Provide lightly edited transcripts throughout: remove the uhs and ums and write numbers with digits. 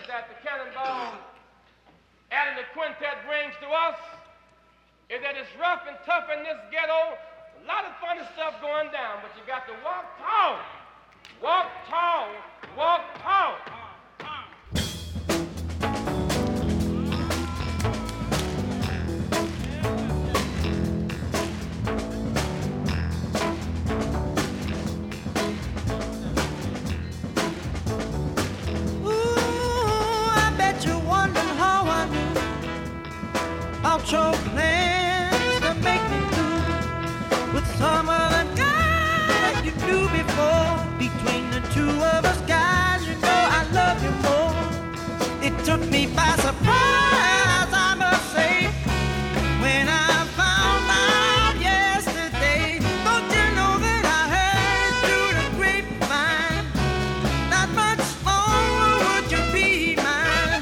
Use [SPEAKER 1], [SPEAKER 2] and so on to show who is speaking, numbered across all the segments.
[SPEAKER 1] that the Cannonball and the quintet brings to us is that it's rough and tough in this ghetto. A lot of funny stuff going down, but you got to walk tall, walk tall, walk tall.
[SPEAKER 2] Your plans to make me do with some other guy that you knew before. Between the two of us guys, you know I love you more. It took me by surprise, I must say, when I found out yesterday. Don't you know that I heard through the grapevine, not much longer would you be mine.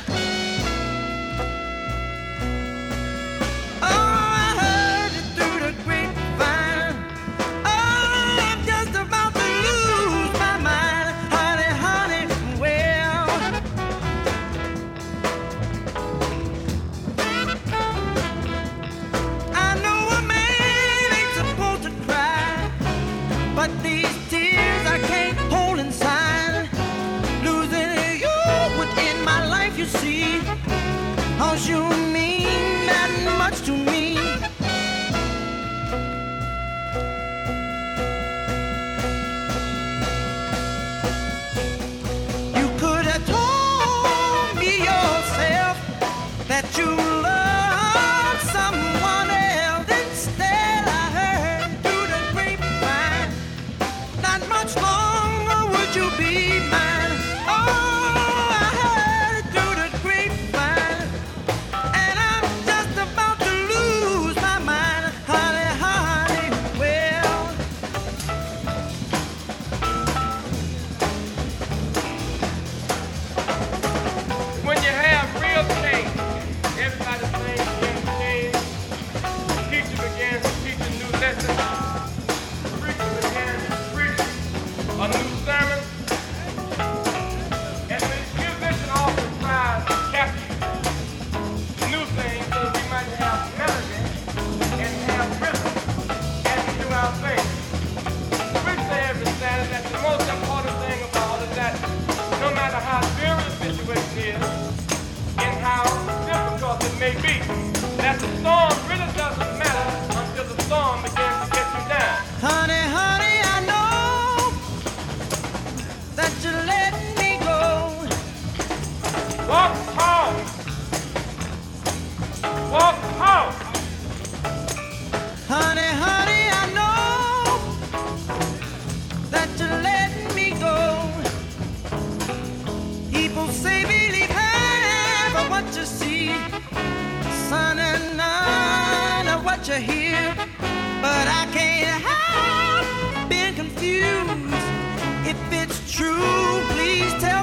[SPEAKER 2] Cause you mean that much to me. You could have told me yourself that you love someone else. Instead I heard through the grapevine, not much longer would you be mine.
[SPEAKER 1] That the storm really doesn't matter until the storm begins to get you down.
[SPEAKER 2] Honey, honey, I know that you let me go.
[SPEAKER 1] Walk tall. Walk tall.
[SPEAKER 2] Honey, honey, I know that you let me go. People say believe half of what you see, son, and none of what you hear, but I can't help being confused. If it's true, please tell